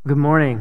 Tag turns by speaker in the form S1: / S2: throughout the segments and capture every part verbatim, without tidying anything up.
S1: Good morning.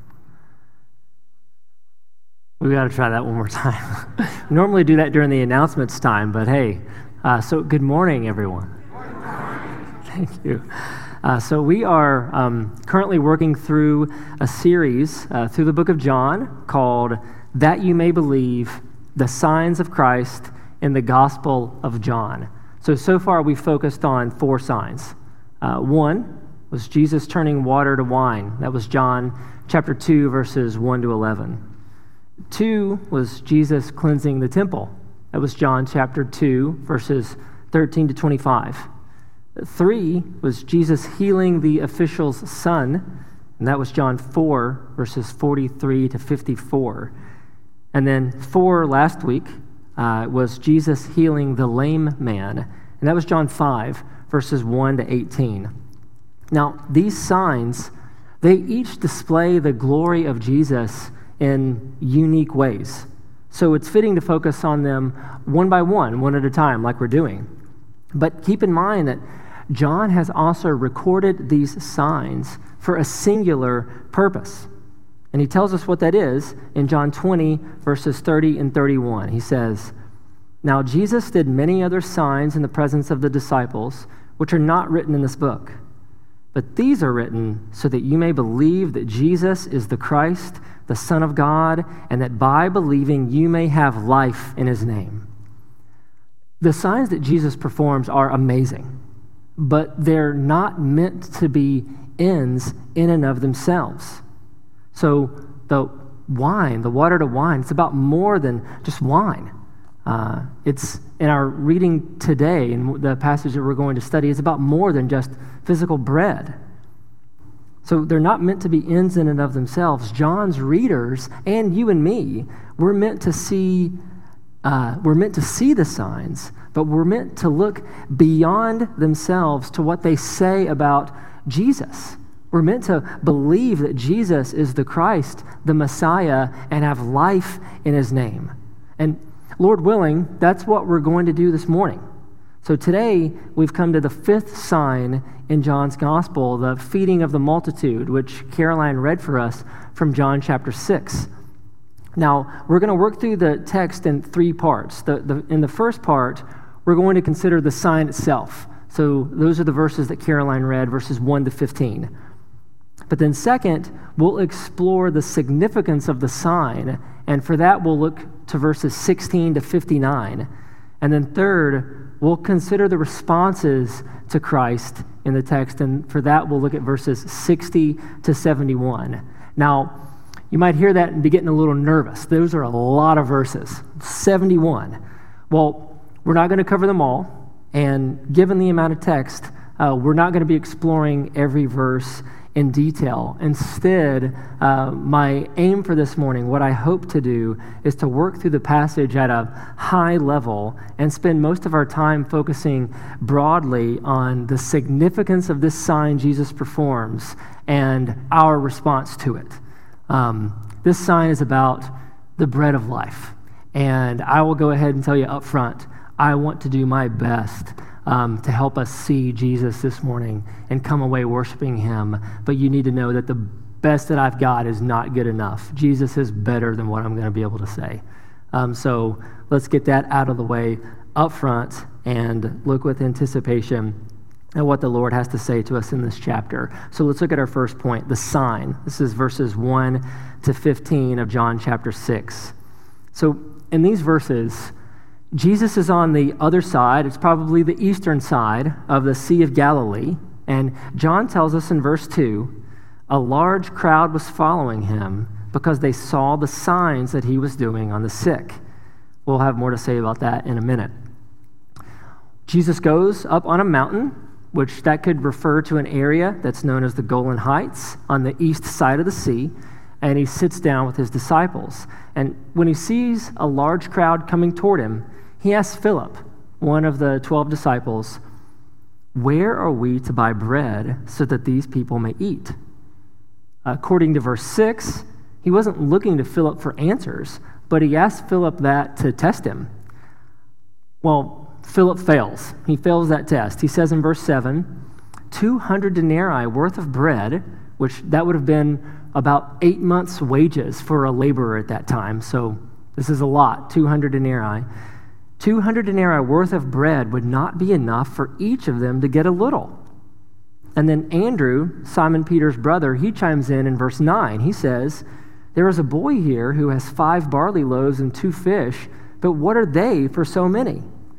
S1: We got to try that one more time. We normally do that during the announcements time, but hey, uh, so good morning, everyone. Good morning. Thank you. Uh, so we are um, currently working through a series uh, through the book of John called That You May Believe, the Signs of Christ in the Gospel of John. So, so far we've focused on four signs. Uh, one was Jesus turning water to wine. That was John chapter two, verses one to eleven. Two was Jesus cleansing the temple. That was John chapter two, verses thirteen to twenty-five. Three was Jesus healing the official's son, and that was John four, verses forty-three to fifty-four. And then four last week uh, was Jesus healing the lame man, and that was John five, verses one to eighteen. Now, these signs, they each display the glory of Jesus in unique ways. So it's fitting to focus on them one by one, one at a time, like we're doing. But keep in mind that John has also recorded these signs for a singular purpose. And he tells us what that is in John twenty, verses thirty and thirty-one. He says, "Now Jesus did many other signs in the presence of the disciples, which are not written in this book. But these are written so that you may believe that Jesus is the Christ, the Son of God, and that by believing you may have life in his name." The signs that Jesus performs are amazing, but they're not meant to be ends in and of themselves. So the wine, the water to wine, it's about more than just wine. Uh, it's in our reading today, in the passage that we're going to study, it's about more than just physical bread. So they're not meant to be ends in and of themselves. John's readers and you and me, we're meant to see, uh, we're meant to see the signs, but we're meant to look beyond themselves to what they say about Jesus. We're meant to believe that Jesus is the Christ, the Messiah, and have life in his name. And Lord willing, that's what we're going to do this morning. So today, we've come to the fifth sign in John's gospel, the feeding of the multitude, which Caroline read for us from John chapter six. Now, we're going to work through the text in three parts. The, the, in the first part, we're going to consider the sign itself. So those are the verses that Caroline read, verses one to fifteen. But then second, we'll explore the significance of the sign, and for that we'll look to verses sixteen to fifty-nine. And then third, we'll consider the responses to Christ in the text, and for that we'll look at verses sixty to seventy-one. Now, you might hear that and be getting a little nervous. Those are a lot of verses, seventy-one. Well, we're not going to cover them all, and given the amount of text, uh, we're not going to be exploring every verse in detail. Instead, uh, my aim for this morning, what I hope to do, is to work through the passage at a high level and spend most of our time focusing broadly on the significance of this sign Jesus performs and our response to it. Um, this sign is about the bread of life. And I will go ahead and tell you up front, I want to do my best Um, to help us see Jesus this morning and come away worshiping him. But you need to know that the best that I've got is not good enough. Jesus is better than what I'm going to be able to say. Um, so let's get that out of the way up front and look with anticipation at what the Lord has to say to us in this chapter. So let's look at our first point, the sign. This is verses one to fifteen of John chapter six. So in these verses, Jesus is on the other side. It's probably the eastern side of the Sea of Galilee. And John tells us in verse two, a large crowd was following him because they saw the signs that he was doing on the sick. We'll have more to say about that in a minute. Jesus goes up on a mountain, which that could refer to an area that's known as the Golan Heights on the east side of the sea, and he sits down with his disciples. And when he sees a large crowd coming toward him, he asks Philip, one of the twelve disciples, "Where are we to buy bread so that these people may eat?" According to verse six, he wasn't looking to Philip for answers, but he asked Philip that to test him. Well, Philip fails. He fails that test. He says in verse seven, two hundred denarii worth of bread which that would have been about eight months' wages for a laborer at that time. So this is a lot, two hundred denarii. two hundred denarii worth of bread would not be enough for each of them to get a little. And then Andrew, Simon Peter's brother, he chimes in in verse nine. He says, there is a boy here who has five barley loaves and two fish, but what are they for so many?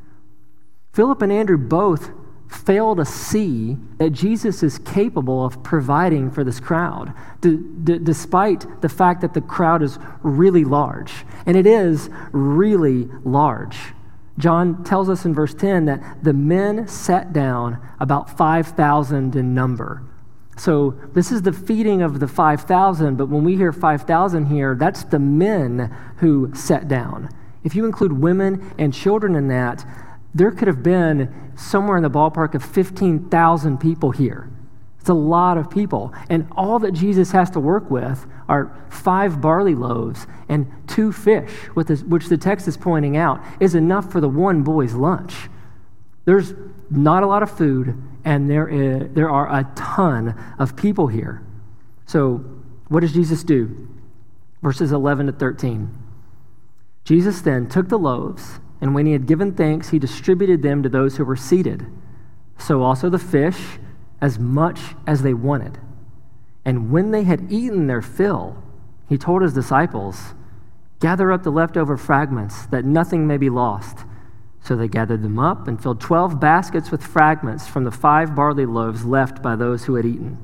S1: Philip and Andrew both fail to see that Jesus is capable of providing for this crowd, d- d- despite the fact that the crowd is really large. And it is really large. John tells us in verse ten that the men sat down about five thousand in number. So this is the feeding of the five thousand, but when we hear five thousand here, that's the men who sat down. If you include women and children in that, there could have been somewhere in the ballpark of fifteen thousand people here. It's a lot of people. And all that Jesus has to work with are five barley loaves and two fish, which the text is pointing out is enough for the one boy's lunch. There's not a lot of food, and there is, there are a ton of people here. So what does Jesus do? Verses eleven to thirteen. Jesus then took the loaves, and when he had given thanks, he distributed them to those who were seated. So also the fish, as much as they wanted. And when they had eaten their fill, he told his disciples, gather up the leftover fragments, that nothing may be lost. So they gathered them up and filled twelve baskets with fragments from the five barley loaves left by those who had eaten.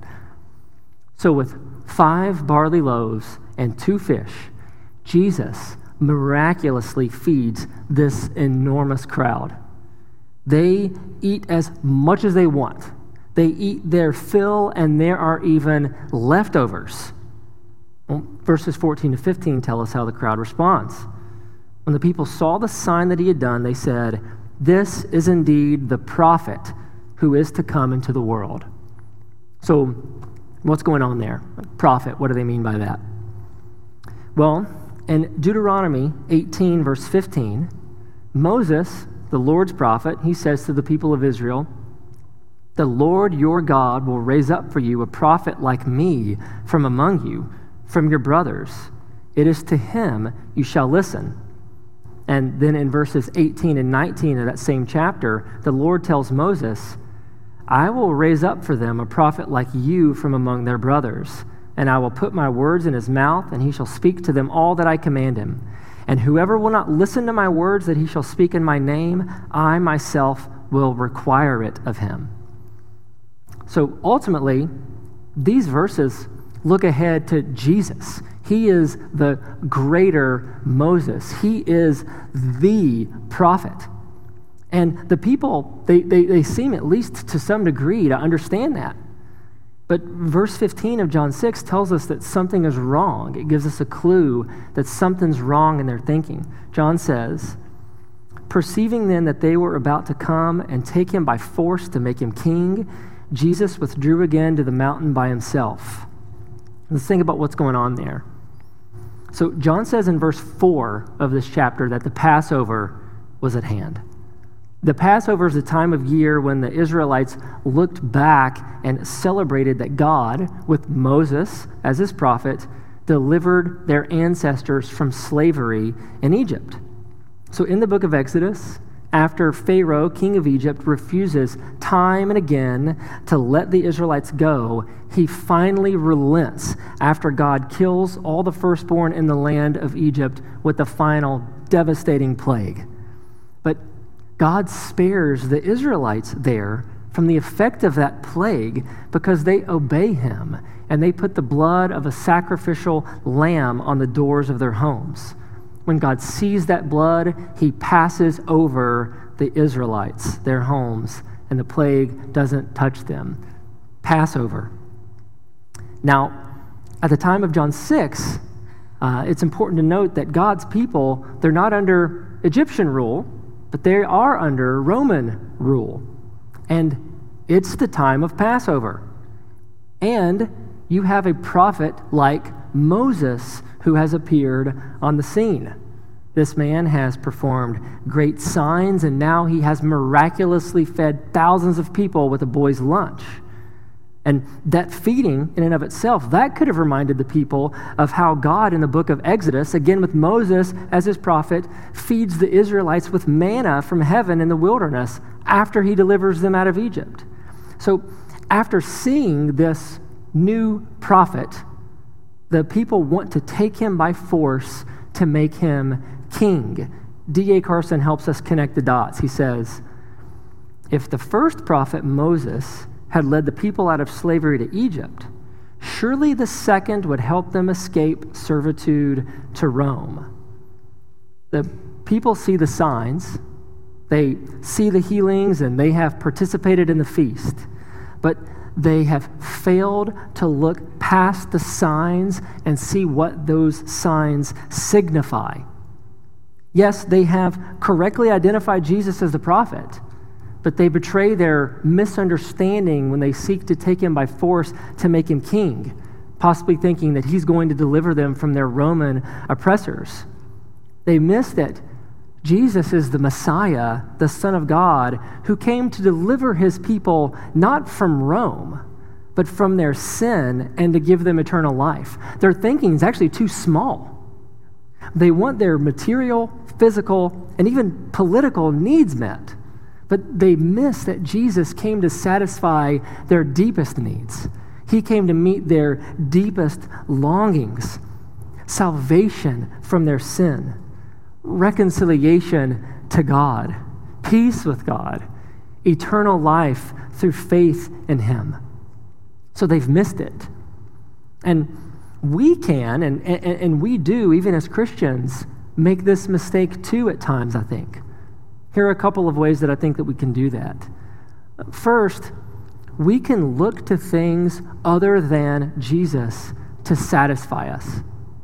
S1: So with five barley loaves and two fish, Jesus miraculously feeds this enormous crowd. They eat as much as they want. They eat their fill, and there are even leftovers. Well, verses fourteen to fifteen tell us how the crowd responds. When the people saw the sign that he had done, they said, this is indeed the prophet who is to come into the world. So what's going on there? Prophet, what do they mean by that? Well, in Deuteronomy eighteen, verse fifteen, Moses, the Lord's prophet, he says to the people of Israel, the Lord your God will raise up for you a prophet like me from among you, from your brothers. It is to him you shall listen. And then in verses eighteen and nineteen of that same chapter, the Lord tells Moses, I will raise up for them a prophet like you from among their brothers, and I will put my words in his mouth, and he shall speak to them all that I command him. And whoever will not listen to my words that he shall speak in my name, I myself will require it of him. So ultimately, these verses look ahead to Jesus. He is the greater Moses. He is the prophet. And the people, they, they, they seem at least to some degree to understand that. But verse fifteen of John six tells us that something is wrong. It gives us a clue that something's wrong in their thinking. John says, perceiving then that they were about to come and take him by force to make him king, Jesus withdrew again to the mountain by himself. Let's think about what's going on there. So John says in verse four of this chapter that the Passover was at hand. The Passover is a time of year when the Israelites looked back and celebrated that God, with Moses as his prophet, delivered their ancestors from slavery in Egypt. So in the book of Exodus, after Pharaoh, king of Egypt, refuses time and again to let the Israelites go, he finally relents after God kills all the firstborn in the land of Egypt with the final devastating plague. But God spares the Israelites there from the effect of that plague because they obey him, and they put the blood of a sacrificial lamb on the doors of their homes. When God sees that blood, he passes over the Israelites, their homes, and the plague doesn't touch them. Passover. Now, at the time of John six, uh, it's important to note that God's people, they're not under Egyptian rule, but they are under Roman rule. And it's the time of Passover. And you have a prophet like Moses who has appeared on the scene. This man has performed great signs, and now he has miraculously fed thousands of people with a boy's lunch. And that feeding in and of itself, that could have reminded the people of how God in the book of Exodus, again with Moses as his prophet, feeds the Israelites with manna from heaven in the wilderness after he delivers them out of Egypt. So after seeing this new prophet, the people want to take him by force to make him king. D A Carson helps us connect the dots. He says, if the first prophet, Moses, had led the people out of slavery to Egypt, surely the second would help them escape servitude to Rome. The people see the signs, they see the healings, and they have participated in the feast, but they have failed to look past the signs and see what those signs signify. Yes, they have correctly identified Jesus as the prophet, but they betray their misunderstanding when they seek to take him by force to make him king, possibly thinking that he's going to deliver them from their Roman oppressors. They miss that Jesus is the Messiah, the Son of God, who came to deliver his people not from Rome, but from their sin and to give them eternal life. Their thinking is actually too small. They want their material, physical, and even political needs met. But they miss that Jesus came to satisfy their deepest needs. He came to meet their deepest longings, salvation from their sin, reconciliation to God, peace with God, eternal life through faith in him. So they've missed it. And we can, and, and, and we do, even as Christians, make this mistake too at times, I think. Here are a couple of ways that I think that we can do that. First, we can look to things other than Jesus to satisfy us.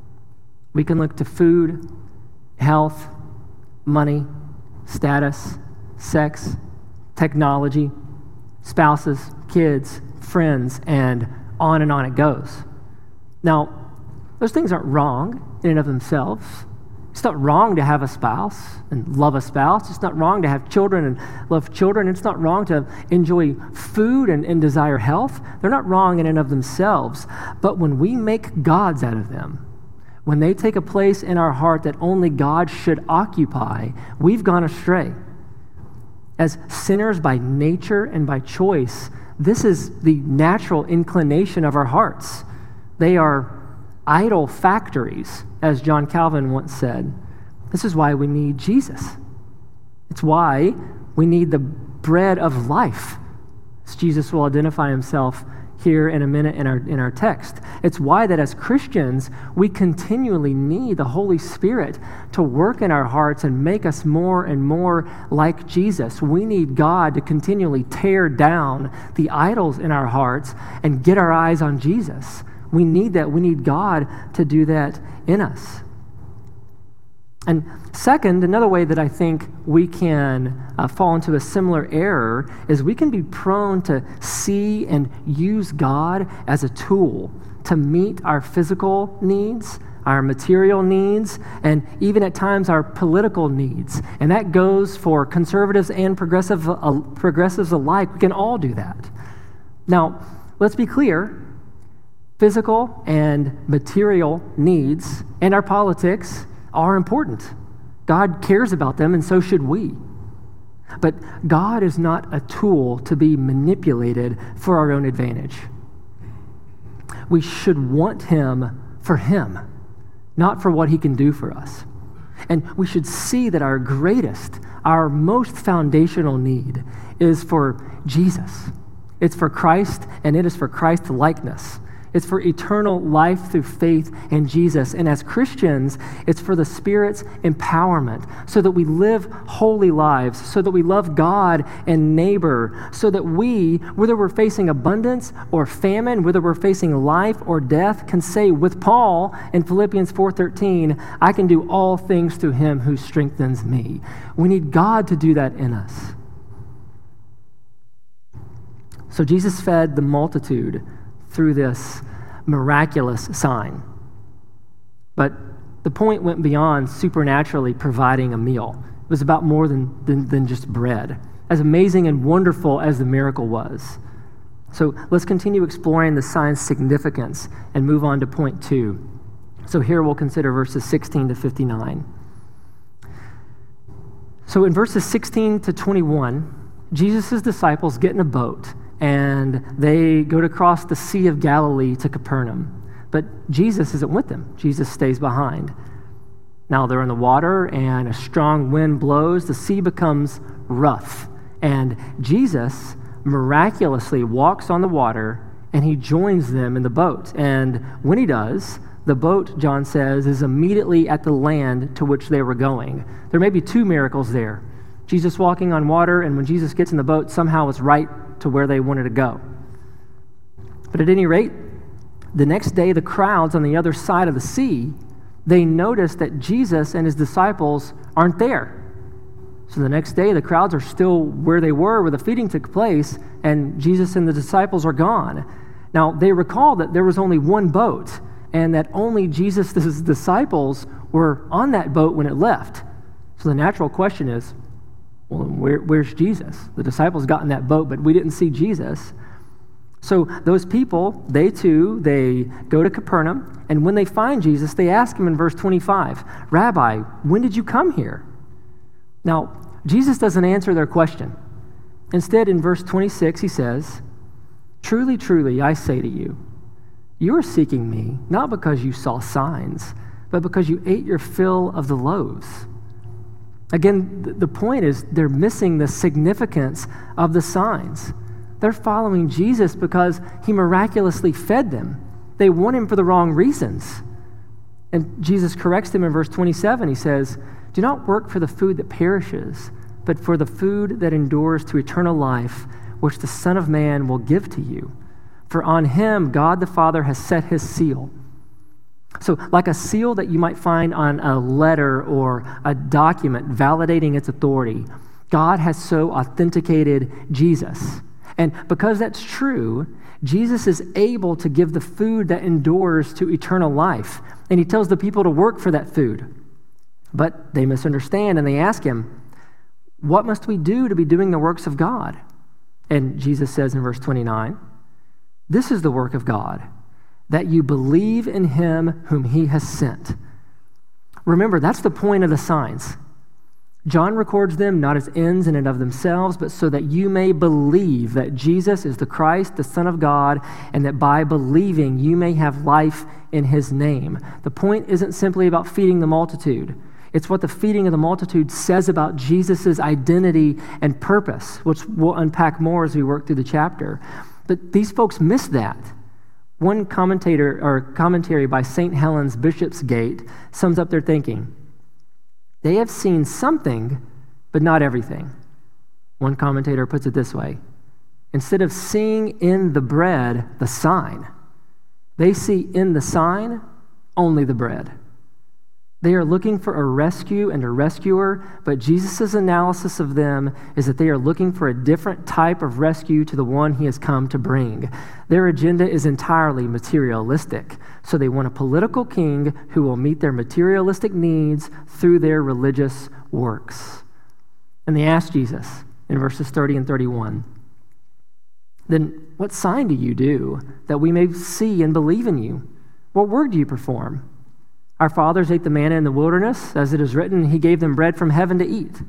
S1: We can look to food, health, money, status, sex, technology, spouses, kids, friends, and on and on it goes. Now, those things aren't wrong in and of themselves. It's not wrong to have a spouse and love a spouse. It's not wrong to have children and love children. It's not wrong to enjoy food and, and desire health. They're not wrong in and of themselves. But when we make gods out of them, when they take a place in our heart that only God should occupy, we've gone astray. As sinners by nature and by choice, this is the natural inclination of our hearts. They are idol factories, as John Calvin once said. This is why we need Jesus. It's why we need the bread of life, as Jesus will identify himself here in a minute in our, in our text. It's why that as Christians, we continually need the Holy Spirit to work in our hearts and make us more and more like Jesus. We need God to continually tear down the idols in our hearts and get our eyes on Jesus. We need that. We need God to do that in us. And second, another way that I think we can uh, fall into a similar error is we can be prone to see and use God as a tool to meet our physical needs, our material needs, and even at times our political needs. And that goes for conservatives and progressive, uh, progressives alike. We can all do that. Now, let's be clear. Physical and material needs and our politics are important. God cares about them, and so should we. But God is not a tool to be manipulated for our own advantage. We should want him for him, not for what he can do for us. And we should see that our greatest, our most foundational need is for Jesus. It's for Christ, and it is for Christ likeness. It's for eternal life through faith in Jesus. And as Christians, it's for the Spirit's empowerment so that we live holy lives, so that we love God and neighbor, so that we, whether we're facing abundance or famine, whether we're facing life or death, can say with Paul in Philippians four thirteen, I can do all things through him who strengthens me. We need God to do that in us. So Jesus fed the multitude through this miraculous sign. But the point went beyond supernaturally providing a meal. It was about more than, than, than just bread. As amazing and wonderful as the miracle was, So let's continue exploring the sign's significance and move on to point two. So here we'll consider verses sixteen to fifty-nine. So in verses sixteen to twenty-one, Jesus' disciples get in a boat and they go to cross the Sea of Galilee to Capernaum. But Jesus isn't with them. Jesus stays behind. Now they're in the water and a strong wind blows. The sea becomes rough. And Jesus miraculously walks on the water and he joins them in the boat. And when he does, the boat, John says, is immediately at the land to which they were going. There may be two miracles there. Jesus walking on water, and when Jesus gets in the boat, somehow it's right to where they wanted to go. But at any rate, the next day, the crowds on the other side of the sea, they notice that Jesus and his disciples aren't there. So the next day, the crowds are still where they were, where the feeding took place, and Jesus and the disciples are gone. Now, they recall that there was only one boat, and that only Jesus' disciples were on that boat when it left. So the natural question is, well, where, where's Jesus? The disciples got in that boat, but we didn't see Jesus. So those people, they too, they go to Capernaum, and when they find Jesus, they ask him in verse twenty-five, Rabbi, when did you come here? Now, Jesus doesn't answer their question. Instead, in verse twenty-six, he says, Truly, truly, I say to you, you are seeking me, not because you saw signs, but because you ate your fill of the loaves. Again, the point is they're missing the significance of the signs. They're following Jesus because he miraculously fed them. They want him for the wrong reasons. And Jesus corrects them in verse twenty-seven. He says, Do not work for the food that perishes, but for the food that endures to eternal life, which the Son of Man will give to you. For on him God the Father has set his seal. So like a seal that you might find on a letter or a document validating its authority, God has so authenticated Jesus. And because that's true, Jesus is able to give the food that endures to eternal life. And he tells the people to work for that food. But they misunderstand and they ask him, what must we do to be doing the works of God? And Jesus says in verse twenty-nine, This is the work of God, that you believe in him whom he has sent. Remember, that's the point of the signs. John records them not as ends in and of themselves, but so that you may believe that Jesus is the Christ, the Son of God, and that by believing you may have life in his name. The point isn't simply about feeding the multitude. It's what the feeding of the multitude says about Jesus' identity and purpose, which we'll unpack more as we work through the chapter. But these folks miss that. One commentator or commentary by Saint Helens Bishopsgate sums up their thinking. They have seen something, but not everything. One commentator puts it this way. Instead of seeing in the bread the sign, they see in the sign only the bread. They are looking for a rescue and a rescuer, but Jesus' analysis of them is that they are looking for a different type of rescue to the one he has come to bring. Their agenda is entirely materialistic, so they want a political king who will meet their materialistic needs through their religious works. And they ask Jesus in verses thirty and thirty-one, Then what sign do you do that we may see and believe in you? What work do you perform? Our fathers ate the manna in the wilderness, as it is written, he gave them bread from heaven to eat.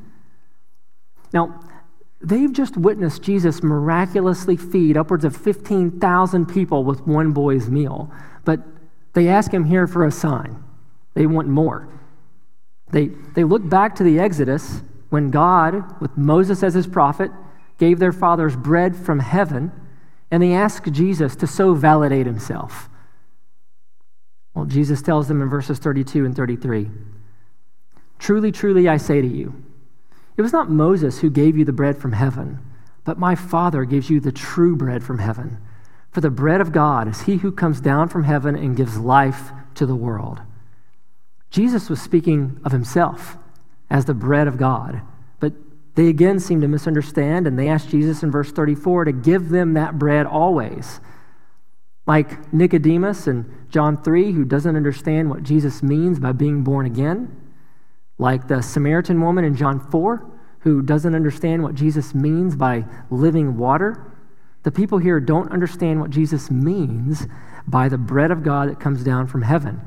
S1: Now, they've just witnessed Jesus miraculously feed upwards of fifteen thousand people with one boy's meal, but they ask him here for a sign. They want more. They, they look back to the Exodus when God, with Moses as his prophet, gave their fathers bread from heaven, and they ask Jesus to so validate himself. Well, Jesus tells them in verses thirty-two and thirty-three, Truly, truly, I say to you, it was not Moses who gave you the bread from heaven, but my Father gives you the true bread from heaven. For the bread of God is he who comes down from heaven and gives life to the world. Jesus was speaking of himself as the bread of God, but they again seem to misunderstand, and they ask Jesus in verse thirty-four to give them that bread always. Like Nicodemus in John three, who doesn't understand what Jesus means by being born again. Like the Samaritan woman in John four, who doesn't understand what Jesus means by living water. The people here don't understand what Jesus means by the bread of God that comes down from heaven.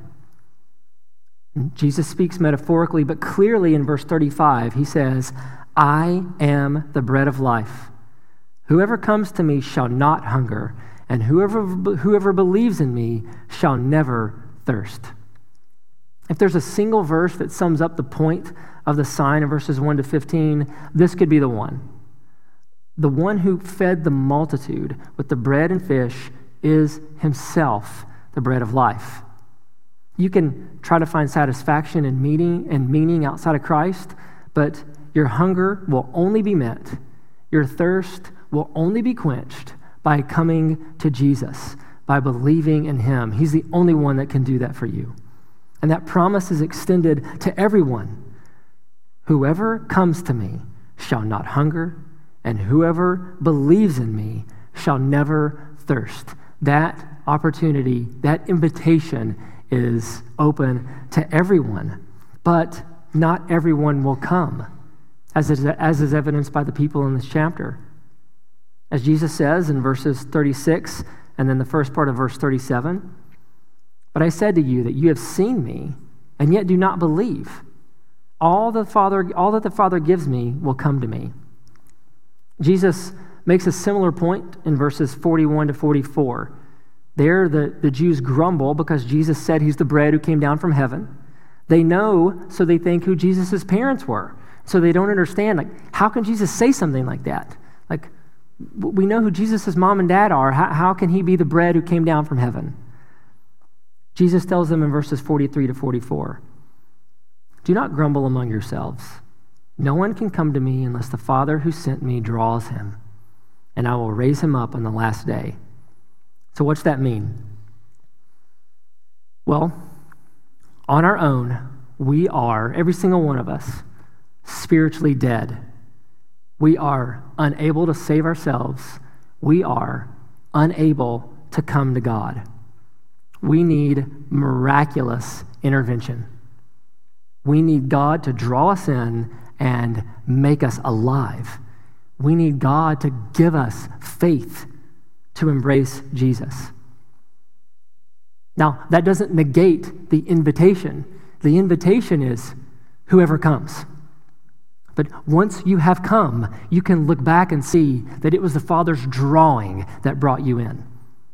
S1: And Jesus speaks metaphorically, but clearly in verse thirty-five, he says, I am the bread of life. Whoever comes to me shall not hunger, and whoever, whoever believes in me shall never thirst. If there's a single verse that sums up the point of the sign in verses one to fifteen, this could be the one. The one who fed the multitude with the bread and fish is himself the bread of life. You can try to find satisfaction and meaning and meaning outside of Christ, but your hunger will only be met. Your thirst will only be quenched by coming to Jesus, by believing in him. He's the only one that can do that for you. And that promise is extended to everyone. Whoever comes to me shall not hunger, and whoever believes in me shall never thirst. That opportunity, that invitation is open to everyone, but not everyone will come, as is, as is evidenced by the people in this chapter. As Jesus says in verses thirty-six and then the first part of verse thirty-seven, but I said to you that you have seen me and yet do not believe. All the Father, all that the Father gives me will come to me. Jesus makes a similar point in verses forty-one to forty-four. There, the, the Jews grumble because Jesus said he's the bread who came down from heaven. They know, so they think, who Jesus' parents were. So they don't understand, like, how can Jesus say something like that? Like, we know who Jesus' mom and dad are. How, how can he be the bread who came down from heaven? Jesus tells them in verses forty-three to forty-four, do not grumble among yourselves. No one can come to me unless the Father who sent me draws him, and I will raise him up on the last day. So what's that mean? Well, on our own, we are, every single one of us, spiritually dead. We are unable to save ourselves. We are unable to come to God. We need miraculous intervention. We need God to draw us in and make us alive. We need God to give us faith to embrace Jesus. Now, that doesn't negate the invitation. The invitation is whoever comes. But once you have come, you can look back and see that it was the Father's drawing that brought you in.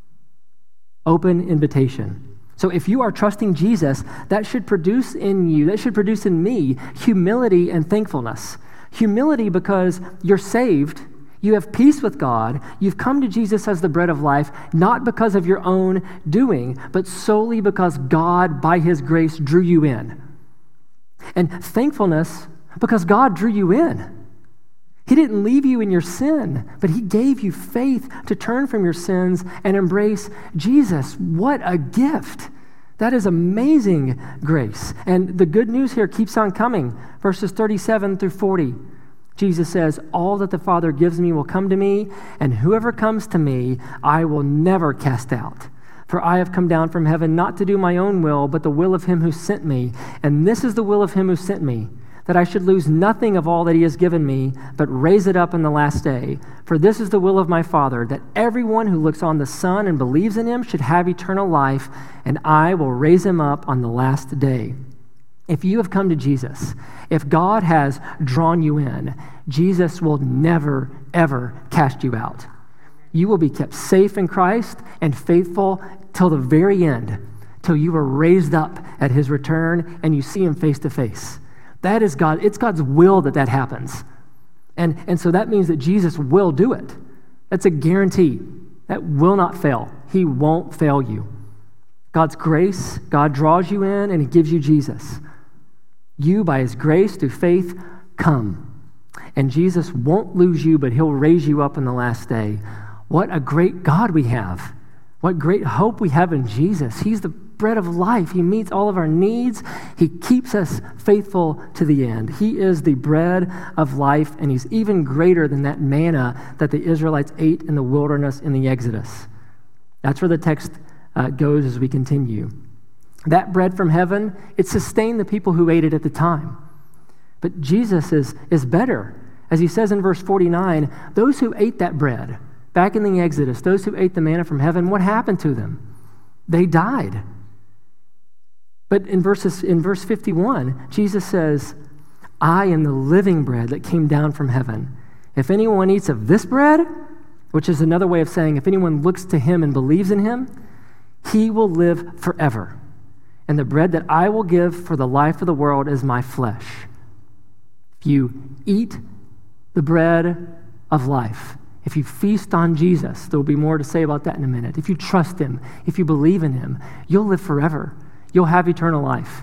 S1: Open invitation. So if you are trusting Jesus, that should produce in you, that should produce in me, humility and thankfulness. Humility because you're saved, you have peace with God, you've come to Jesus as the bread of life, not because of your own doing, but solely because God, by his grace, drew you in. And thankfulness because God drew you in. He didn't leave you in your sin, but he gave you faith to turn from your sins and embrace Jesus. What a gift. That is amazing grace. And the good news here keeps on coming. Verses thirty-seven through forty. Jesus says, all that the Father gives me will come to me, and whoever comes to me, I will never cast out. For I have come down from heaven not to do my own will, but the will of him who sent me. And this is the will of him who sent me, that I should lose nothing of all that he has given me, but raise it up in the last day. For this is the will of my Father, that everyone who looks on the Son and believes in him should have eternal life, and I will raise him up on the last day. If you have come to Jesus, if God has drawn you in, Jesus will never, ever cast you out. You will be kept safe in Christ and faithful till the very end, till you are raised up at his return and you see him face to face. That is God. It's God's will that that happens. And, and so that means that Jesus will do it. That's a guarantee. That will not fail. He won't fail you. God's grace, God draws you in and he gives you Jesus. You, by his grace, through faith, come. And Jesus won't lose you, but he'll raise you up in the last day. What a great God we have. What great hope we have in Jesus. He's the bread of life. He meets all of our needs. He keeps us faithful to the end. He is the bread of life, and he's even greater than that manna that the Israelites ate in the wilderness in the Exodus. That's where the text uh, goes as we continue. That bread from heaven, it sustained the people who ate it at the time. But Jesus is, is better. As he says in verse forty-nine, those who ate that bread Back in the Exodus, those who ate the manna from heaven, what happened to them? They died. But in verses in verse fifty-one, Jesus says, I am the living bread that came down from heaven. If anyone eats of this bread, which is another way of saying if anyone looks to him and believes in him, he will live forever. And the bread that I will give for the life of the world is my flesh. If you eat the bread of life, if you feast on Jesus, there will be more to say about that in a minute. If you trust him, if you believe in him, you'll live forever. You'll have eternal life.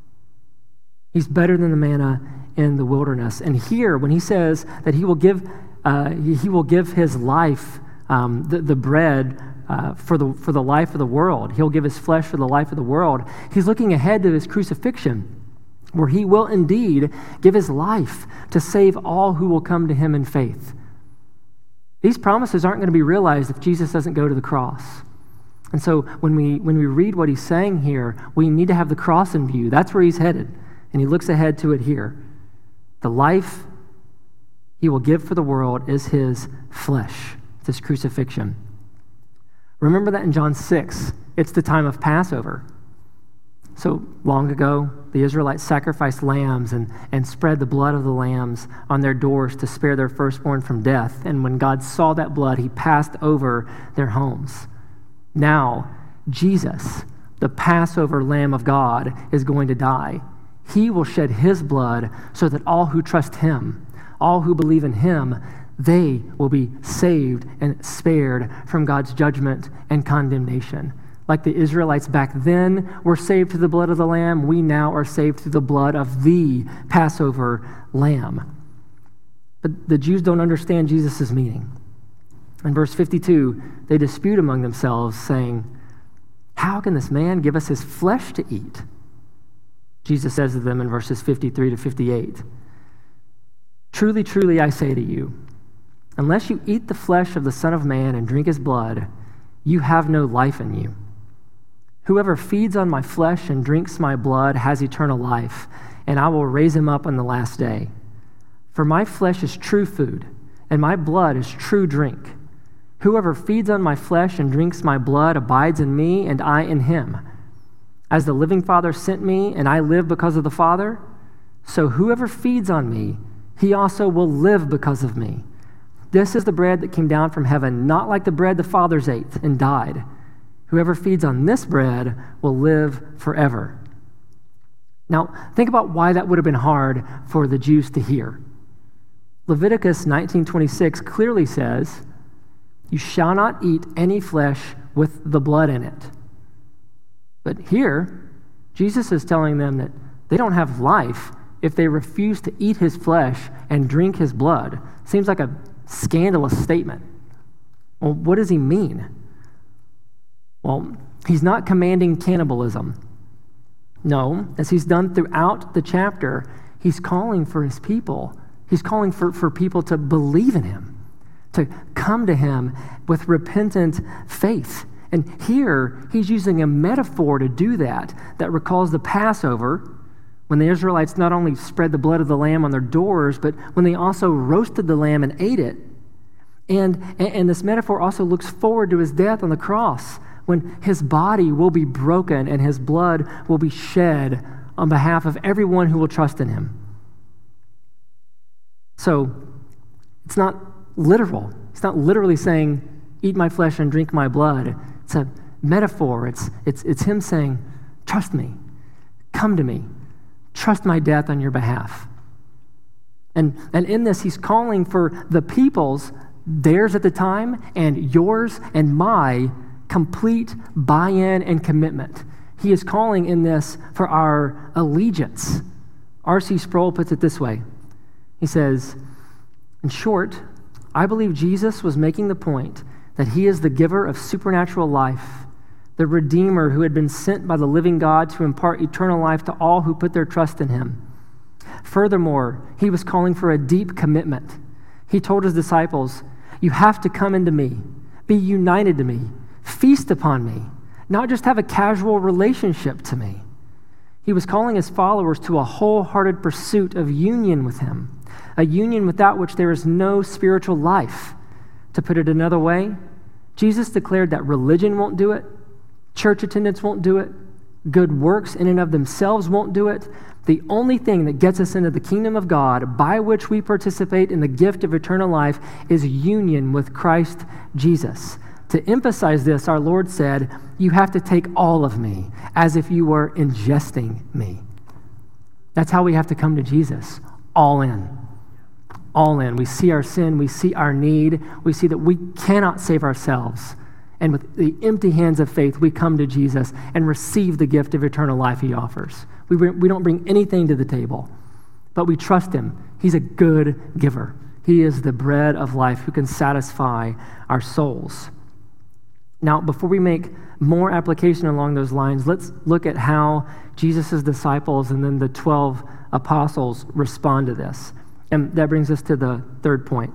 S1: He's better than the manna in the wilderness. And here, when he says that he will give, uh, he, he will give his life, um, the, the bread uh, for the for the life of the world. He'll give his flesh for the life of the world. He's looking ahead to his crucifixion, where he will indeed give his life to save all who will come to him in faith. These promises aren't going to be realized if Jesus doesn't go to the cross. And so when we when we read what he's saying here, we need to have the cross in view. That's where he's headed. And he looks ahead to it here. The life he will give for the world is his flesh, it's his crucifixion. Remember that in John six, it's the time of Passover. So long ago, the Israelites sacrificed lambs and, and spread the blood of the lambs on their doors to spare their firstborn from death. And when God saw that blood, he passed over their homes. Now, Jesus, the Passover Lamb of God, is going to die. He will shed his blood so that all who trust him, all who believe in him, they will be saved and spared from God's judgment and condemnation. Like the Israelites back then were saved through the blood of the Lamb, we now are saved through the blood of the Passover Lamb. But the Jews don't understand Jesus' meaning. In verse fifty-two, they dispute among themselves, saying, how can this man give us his flesh to eat? Jesus says to them in verses fifty-three to fifty-eight, truly, truly, I say to you, unless you eat the flesh of the Son of Man and drink his blood, you have no life in you. Whoever feeds on my flesh and drinks my blood has eternal life, and I will raise him up on the last day. For my flesh is true food, and my blood is true drink. Whoever feeds on my flesh and drinks my blood abides in me, and I in him. As the living Father sent me, and I live because of the Father, so whoever feeds on me, he also will live because of me. This is the bread that came down from heaven, not like the bread the fathers ate and died. Whoever feeds on this bread will live forever. Now, think about why that would have been hard for the Jews to hear. Leviticus nineteen twenty-six clearly says, you shall not eat any flesh with the blood in it. But here, Jesus is telling them that they don't have life if they refuse to eat his flesh and drink his blood. Seems like a scandalous statement. Well, what does he mean? Well, he's not commanding cannibalism. No, as he's done throughout the chapter, he's calling for his people. He's calling for, for people to believe in him, to come to him with repentant faith. And here, he's using a metaphor to do that, that recalls the Passover, when the Israelites not only spread the blood of the lamb on their doors, but when they also roasted the lamb and ate it. And, and this metaphor also looks forward to his death on the cross, when his body will be broken and his blood will be shed on behalf of everyone who will trust in him. So, it's not literal. It's not literally saying, eat my flesh and drink my blood. It's a metaphor. It's, it's, it's him saying, trust me, come to me, trust my death on your behalf. And, and in this, he's calling for the people's, theirs at the time, and yours and my complete buy-in and commitment. He is calling in this for our allegiance. R C Sproul puts it this way. He says, in short, I believe Jesus was making the point that he is the giver of supernatural life, the Redeemer who had been sent by the living God to impart eternal life to all who put their trust in him. Furthermore, he was calling for a deep commitment. He told his disciples, you have to come into me, be united to me, feast upon me, not just have a casual relationship to me. He was calling his followers to a wholehearted pursuit of union with him, a union without which there is no spiritual life. To put it another way, Jesus declared that religion won't do it, church attendance won't do it, good works in and of themselves won't do it. The only thing that gets us into the kingdom of God, by which we participate in the gift of eternal life, is union with Christ Jesus. To emphasize this, our Lord said, you have to take all of me, as if you were ingesting me. That's how we have to come to Jesus, all in. All in. We see our sin, we see our need, we see that we cannot save ourselves. And with the empty hands of faith, we come to Jesus and receive the gift of eternal life he offers. We, bring, we don't bring anything to the table, but we trust him. He's a good giver. He is the bread of life who can satisfy our souls. Now, before we make more application along those lines, let's look at how Jesus' disciples and then the twelve apostles respond to this. And that brings us to the third point.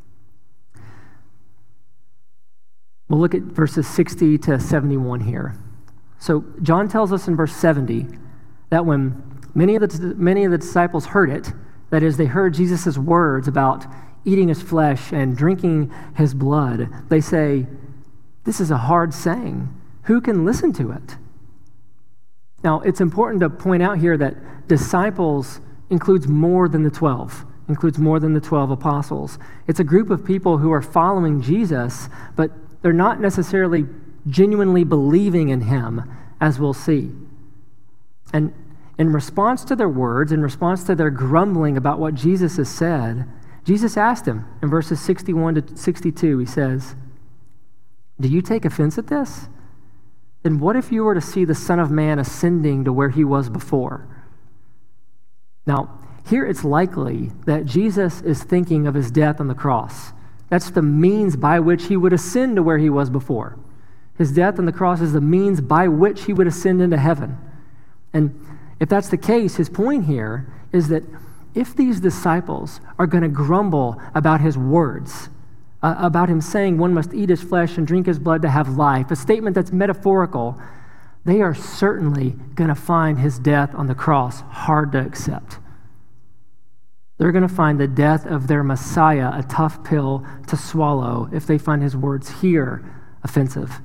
S1: We'll look at verses sixty to seventy-one here. So John tells us in verse seventy that when many of the many of the disciples heard it, that is, they heard Jesus' words about eating his flesh and drinking his blood, they say, this is a hard saying. Who can listen to it? Now, it's important to point out here that disciples includes more than the twelve, includes more than the twelve apostles. It's a group of people who are following Jesus, but they're not necessarily genuinely believing in him, as we'll see. And in response to their words, in response to their grumbling about what Jesus has said, Jesus asked him in verses sixty-one to sixty-two, he says, do you take offense at this? Then what if you were to see the Son of Man ascending to where he was before? Now, here it's likely that Jesus is thinking of his death on the cross. That's the means by which he would ascend to where he was before. His death on the cross is the means by which he would ascend into heaven. And if that's the case, his point here is that if these disciples are going to grumble about his words, uh, about him saying one must eat his flesh and drink his blood to have life, a statement that's metaphorical, they are certainly going to find his death on the cross hard to accept. They're going to find the death of their Messiah a tough pill to swallow if they find his words here offensive.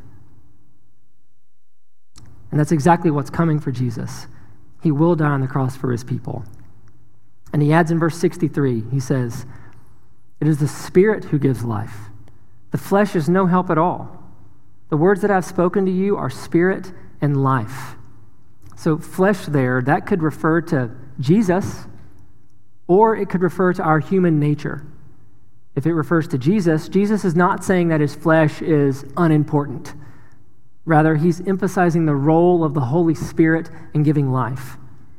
S1: And that's exactly what's coming for Jesus. He will die on the cross for his people. And he adds in verse sixty-three, he says, it is the Spirit who gives life. The flesh is no help at all. The words that I've spoken to you are spirit and life. So flesh there, that could refer to Jesus, or it could refer to our human nature. If it refers to Jesus, Jesus is not saying that his flesh is unimportant. Rather, he's emphasizing the role of the Holy Spirit in giving life.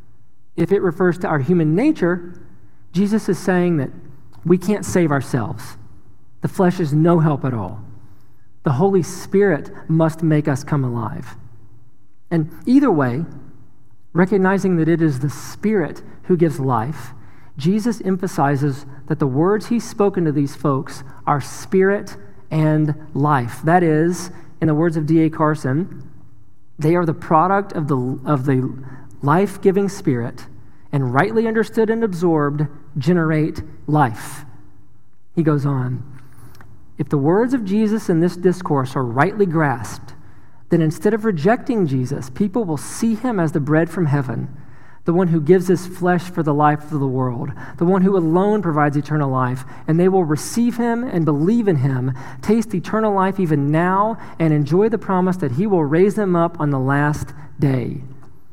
S1: If it refers to our human nature, Jesus is saying that we can't save ourselves. The flesh is no help at all. The Holy Spirit must make us come alive. And either way, recognizing that it is the Spirit who gives life, Jesus emphasizes that the words he's spoken to these folks are spirit and life. That is, in the words of D A Carson, they are the product of the, of the life-giving Spirit, and rightly understood and absorbed, generate life. He goes on, if the words of Jesus in this discourse are rightly grasped, then instead of rejecting Jesus, people will see him as the bread from heaven, the one who gives his flesh for the life of the world, the one who alone provides eternal life, and they will receive him and believe in him, taste eternal life even now, and enjoy the promise that he will raise them up on the last day.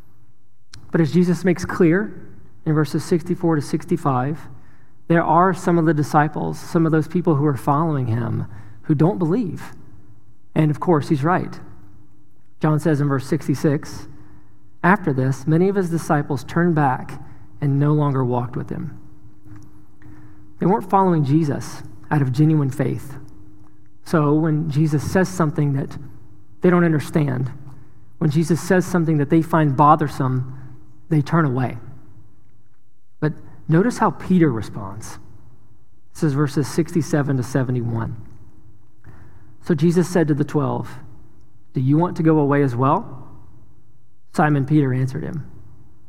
S1: But as Jesus makes clear in verses sixty-four to sixty-five, there are some of the disciples, some of those people who are following him, who don't believe. And of course, he's right. John says in verse sixty-six, after this, many of his disciples turned back and no longer walked with him. They weren't following Jesus out of genuine faith. So when Jesus says something that they don't understand, when Jesus says something that they find bothersome, they turn away. But notice how Peter responds. This is verses sixty-seven to seventy-one. So Jesus said to the twelve, do you want to go away as well? Simon Peter answered him,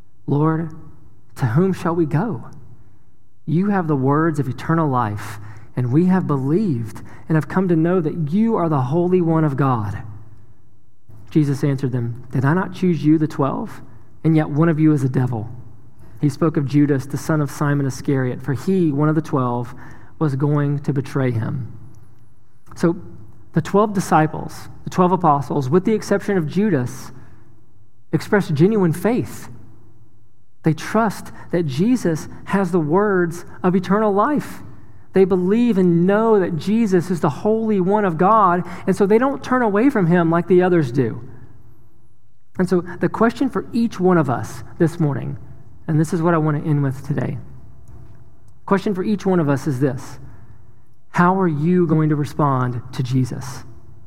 S1: Lord, to whom shall we go? You have the words of eternal life, and we have believed and have come to know that you are the Holy One of God." Jesus answered them, "Did I not choose you, the twelve? And yet one of you is a devil." He spoke of Judas, the son of Simon Iscariot, for he, one of the twelve, was going to betray him. So the twelve disciples, the twelve apostles, with the exception of Judas, expressed genuine faith. They trust that Jesus has the words of eternal life. They believe and know that Jesus is the Holy One of God, and so they don't turn away from him like the others do. And so the question for each one of us this morning, and this is what I want to end with today. Question for each one of us is this: how are you going to respond to Jesus?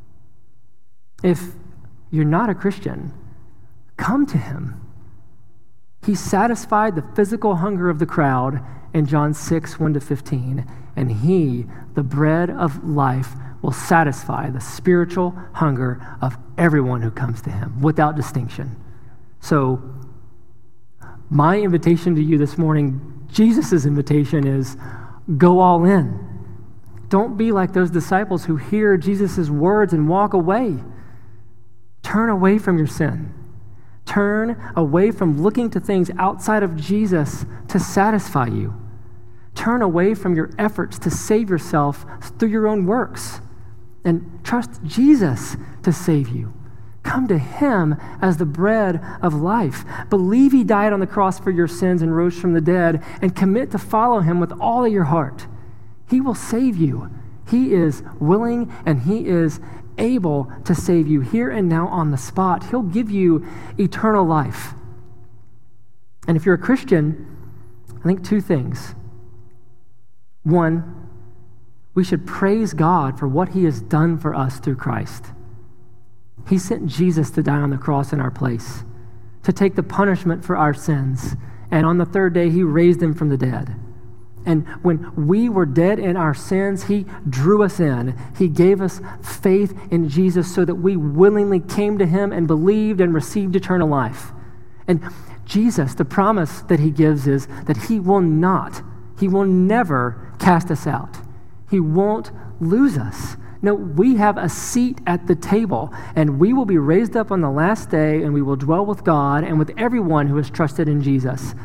S1: If you're not a Christian, come to him. He satisfied the physical hunger of the crowd in John six, one to fifteen, and he, the bread of life, will satisfy the spiritual hunger of everyone who comes to him without distinction. So my invitation to you this morning, Jesus' invitation, is go all in. Don't be like those disciples who hear Jesus' words and walk away. Turn away from your sin. Turn away from looking to things outside of Jesus to satisfy you. Turn away from your efforts to save yourself through your own works and trust Jesus to save you. Come to him as the bread of life. Believe he died on the cross for your sins and rose from the dead, and commit to follow him with all of your heart. He will save you. He is willing and he is able to save you here and now on the spot. He'll give you eternal life. And if you're a Christian, I think two things. One, we should praise God for what he has done for us through Christ. He sent Jesus to die on the cross in our place, to take the punishment for our sins, and on the third day he raised him from the dead. And when we were dead in our sins, he drew us in. He gave us faith in Jesus so that we willingly came to him and believed and received eternal life. And Jesus, the promise that he gives is that he will not, he will never cast us out. He won't lose us. No, we have a seat at the table, and we will be raised up on the last day, and we will dwell with God and with everyone who has trusted in Jesus.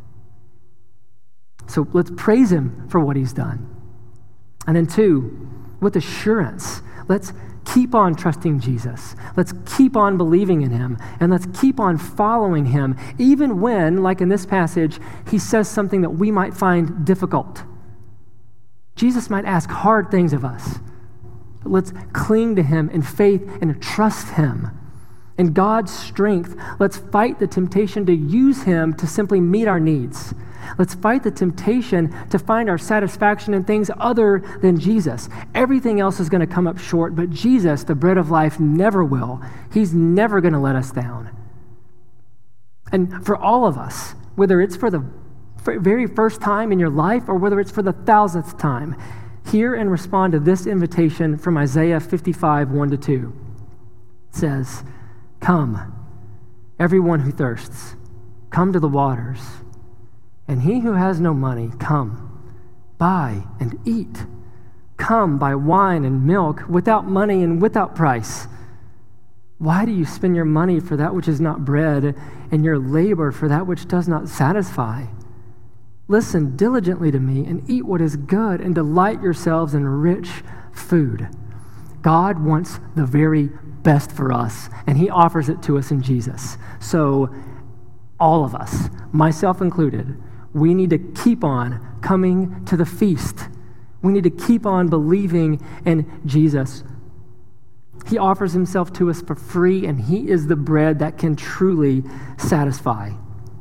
S1: So let's praise him for what he's done. And then two, with assurance, let's keep on trusting Jesus. Let's keep on believing in him, and let's keep on following him, even when, like in this passage, he says something that we might find difficult. Jesus might ask hard things of us, but let's cling to him in faith and trust him. In God's strength, let's fight the temptation to use him to simply meet our needs. Let's fight the temptation to find our satisfaction in things other than Jesus. Everything else is going to come up short, but Jesus, the bread of life, never will. He's never going to let us down. And for all of us, whether it's for the very first time in your life or whether it's for the thousandth time, hear and respond to this invitation from Isaiah fifty-five, one to two. It says, "Come, everyone who thirsts, come to the waters. And he who has no money, come, buy and eat. Come, buy wine and milk without money and without price. Why do you spend your money for that which is not bread, and your labor for that which does not satisfy? Listen diligently to me and eat what is good, and delight yourselves in rich food." God wants the very best for us, and he offers it to us in Jesus. So all of us, myself included, we need to keep on coming to the feast. We need to keep on believing in Jesus. He offers himself to us for free, and he is the bread that can truly satisfy.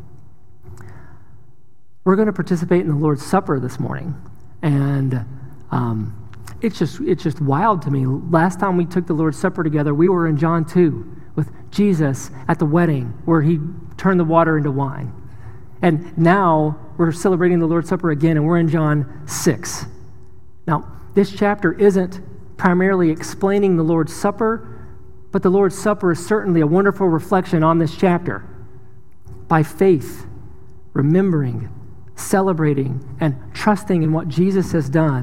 S1: We're going to participate in the Lord's Supper this morning, and um, it's just it's just wild to me. Last time we took the Lord's Supper together, we were in John two with Jesus at the wedding where he turned the water into wine. And now we're celebrating the Lord's Supper again, and we're in John six. Now, this chapter isn't primarily explaining the Lord's Supper, but the Lord's Supper is certainly a wonderful reflection on this chapter. By faith, remembering, celebrating, and trusting in what Jesus has done,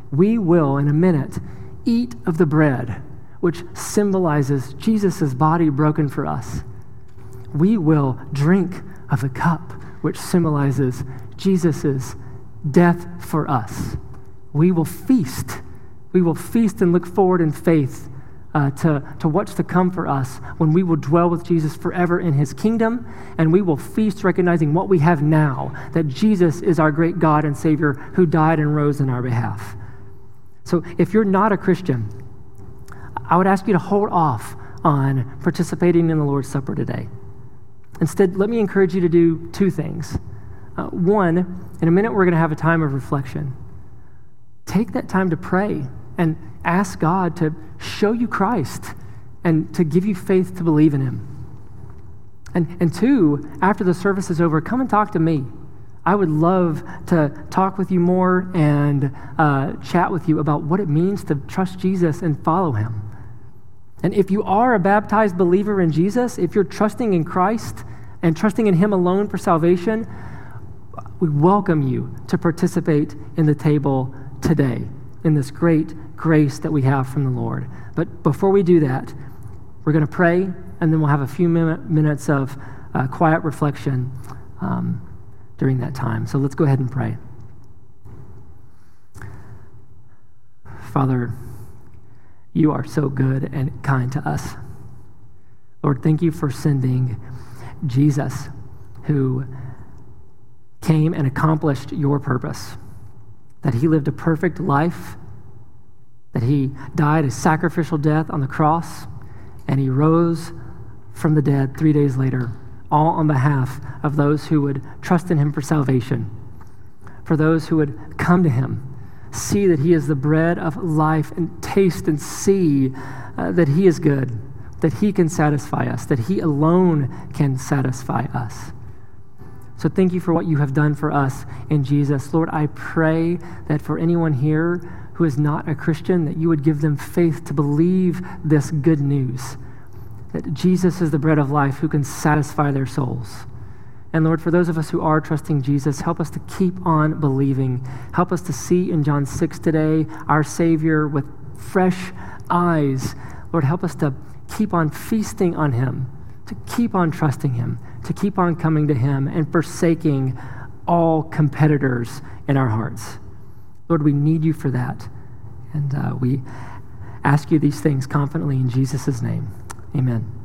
S1: we will, in a minute, eat of the bread, which symbolizes Jesus' body broken for us. We will drink of the cup, which symbolizes Jesus' death for us. We will feast. We will feast and look forward in faith uh, to, to what's to come for us when we will dwell with Jesus forever in his kingdom, and we will feast recognizing what we have now, that Jesus is our great God and Savior who died and rose in our behalf. So if you're not a Christian, I would ask you to hold off on participating in the Lord's Supper today. Instead, let me encourage you to do two things. Uh, one, in a minute, we're going to have a time of reflection. Take that time to pray and ask God to show you Christ and to give you faith to believe in him. And, and two, after the service is over, come and talk to me. I would love to talk with you more and uh, chat with you about what it means to trust Jesus and follow him. And if you are a baptized believer in Jesus, if you're trusting in Christ and trusting in him alone for salvation, we welcome you to participate in the table today in this great grace that we have from the Lord. But before we do that, we're going to pray, and then we'll have a few min- minutes of uh, quiet reflection um, during that time. So let's go ahead and pray. Father, you are so good and kind to us. Lord, thank you for sending Jesus, who came and accomplished your purpose, that he lived a perfect life, that he died a sacrificial death on the cross, and he rose from the dead three days later, all on behalf of those who would trust in him for salvation, for those who would come to him, see that he is the bread of life, and taste and see uh, that he is good, that he can satisfy us, that he alone can satisfy us. So thank you for what you have done for us in Jesus. Lord, I pray that for anyone here who is not a Christian, that you would give them faith to believe this good news, that Jesus is the bread of life who can satisfy their souls. And Lord, for those of us who are trusting Jesus, help us to keep on believing. Help us to see in John six today our Savior with fresh eyes. Lord, help us to keep on feasting on him, to keep on trusting him, to keep on coming to him and forsaking all competitors in our hearts. Lord, we need you for that. And uh, we ask you these things confidently in Jesus' name. Amen.